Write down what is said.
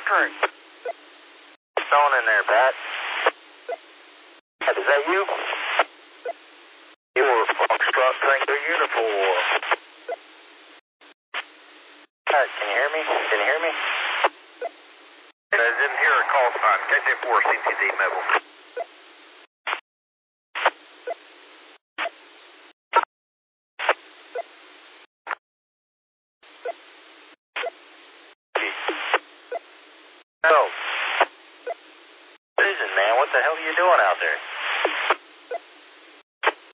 Doctrine. Stone in there, Pat. Is that you? You're Foxtrot Tango Uniform. Pat, can you hear me? Can you hear me? I didn't hear a call sign. KJ4 CTD mobile. Oh. Susan, man, what the hell are you doing out there?